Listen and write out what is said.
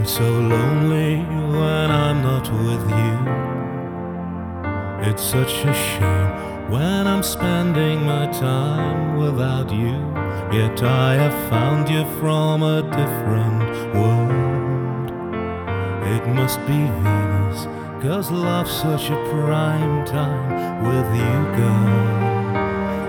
so lonely when I'm not with you. It's such a shame when I'm spending my time without you. Yet I have found you from a different world. It must be Venus, 'cause love's such a prime time with you, girl.